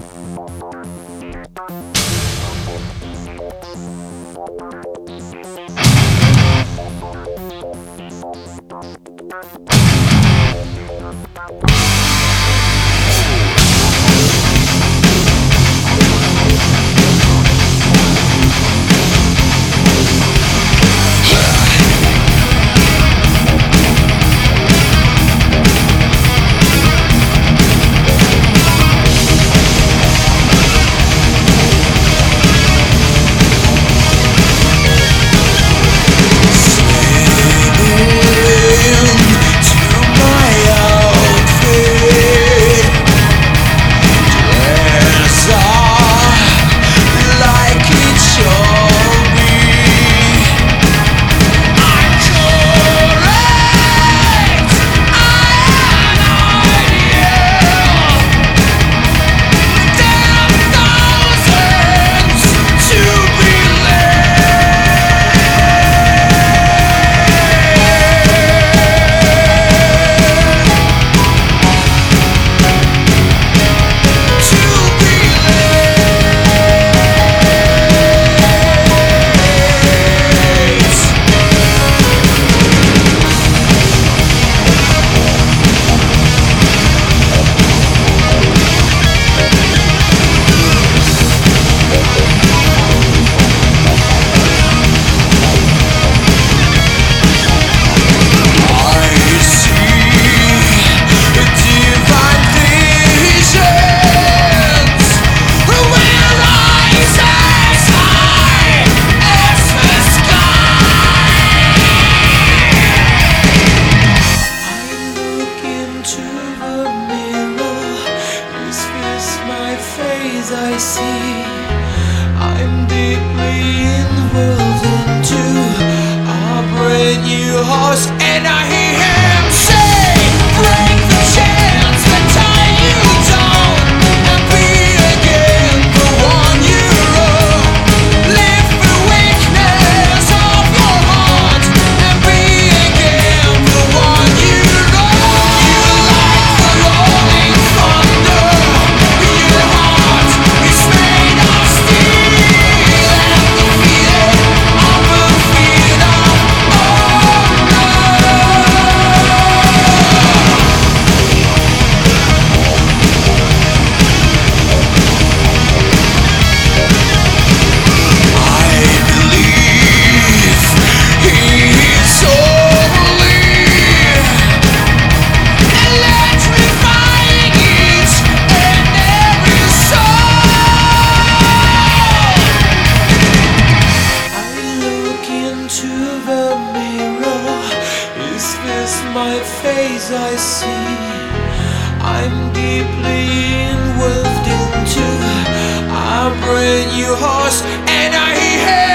I see I'm deeply involved into a brand new horse, and I hear him say, break the chains that tie you down and be again the one you love. Live the weakness of your heart and be again the one you love. You like the rolling thunder, your heart is made of steel, and the feeling of a freedom. My face I see, I'm deeply involved into a brand new horse, and I hear